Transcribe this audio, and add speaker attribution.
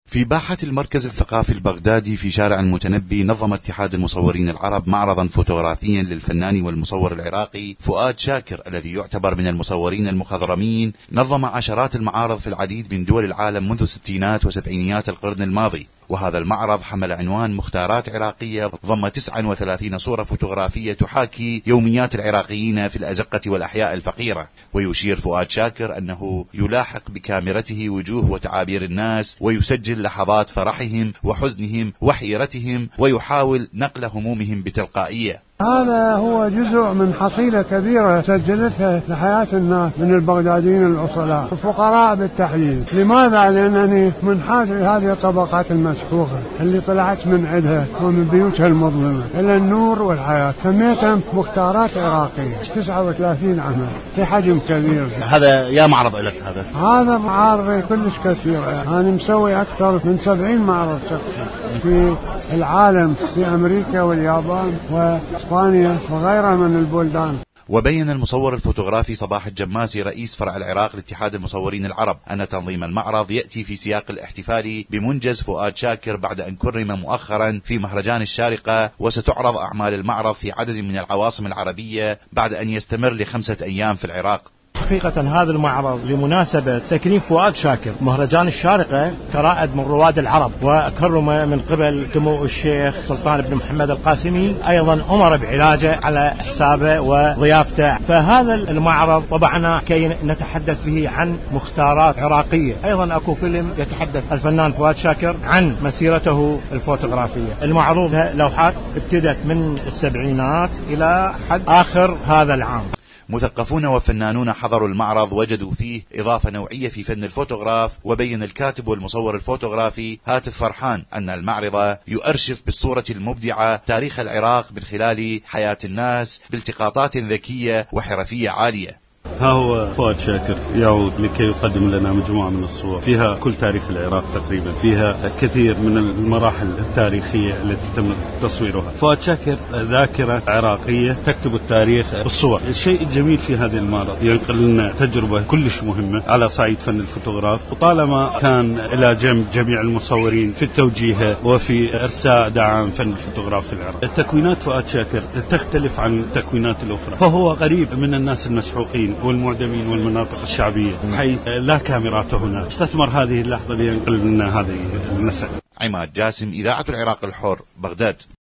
Speaker 1: في باحة المركز الثقافي البغدادي في شارع المتنبي نظم اتحاد المصورين العرب معرضا فوتوغرافيا للفنان والمصور العراقي فؤاد شاكر الذي يعتبر من المصورين المخضرمين. نظم عشرات المعارض في العديد من دول العالم منذ الستينات وسبعينيات القرن الماضي، وهذا المعرض حمل عنوان مختارات عراقية ضم 39 صورة فوتوغرافية تحاكي يوميات العراقيين في الأزقة والأحياء الفقيرة. ويشير فؤاد شاكر أنه يلاحق بكاميرته وجوه وتعابير الناس ويسجل لحظات فرحهم وحزنهم وحيرتهم ويحاول نقل همومهم بتلقائية.
Speaker 2: هذا هو جزء من حصيلة كبيرة سجلتها لحياة الناس من البغداديين الأصلاء الفقراء بالتحديد. لماذا؟ لأنني منحاز لهذه الطبقات المسحوقة اللي طلعت من عندها ومن بيوتها المظلمة إلى النور والحياة. سميتهم مختارات عراقية، 39 عمل في حجم كبير.
Speaker 1: هذا يا معرض لك
Speaker 2: هذا معارض كلش كثير. أنا مسوي أكثر من 70 معرض في العالم، في أمريكا واليابان وإسبانيا وغيرها من البلدان.
Speaker 1: وبين المصور الفوتوغرافي صباح الجماسي رئيس فرع العراق لاتحاد المصورين العرب أن تنظيم المعرض يأتي في سياق الاحتفال بمنجز فؤاد شاكر بعد أن كرم مؤخرا في مهرجان الشارقة، وستعرض أعمال المعرض في عدد من العواصم العربية بعد أن يستمر ل5 أيام في العراق.
Speaker 3: حقيقة هذا المعرض لمناسبة تكريم فؤاد شاكر مهرجان الشارقة كرائد من رواد العرب، وكرم من قبل سمو الشيخ سلطان بن محمد القاسمي، أيضا أمر بعلاجه على حسابه وضيافته. فهذا المعرض طبعنا كي نتحدث به عن مختارات عراقية. أيضا أكو فيلم يتحدث الفنان فؤاد شاكر عن مسيرته الفوتوغرافية. المعروض لوحات ابتدت من السبعينات إلى حد آخر هذا العام.
Speaker 1: مثقفون وفنانون حضروا المعرض وجدوا فيه إضافة نوعية في فن الفوتوغراف. وبين الكاتب والمصور الفوتوغرافي هاتف فرحان أن المعرض يؤرشف بالصورة المبدعة تاريخ العراق من خلال حياة الناس بالتقاطات ذكية وحرفية عالية.
Speaker 4: ها هو فؤاد شاكر يعود لكي يقدم لنا مجموعة من الصور فيها كل تاريخ العراق تقريبا، فيها كثير من المراحل التاريخية التي تم تصويرها. فؤاد شاكر ذاكرة عراقية تكتب التاريخ بالصور. الشيء الجميل في هذا المعرض ينقل لنا تجربة كلش مهمة على صعيد فن الفوتوغراف، وطالما كان إلى جنب جميع المصورين في التوجيه وفي إرساء دعم فن الفوتوغراف في العراق. تكوينات فؤاد شاكر تختلف عن التكوينات الأخرى، فهو قريب من الناس المسحوقين والمعدمين والمناطق الشعبية، حيث لا كاميرات هنا. استثمر هذه اللحظة لينقل لنا هذه المسألة.
Speaker 1: عماد جاسم، إذاعة العراق الحر، بغداد.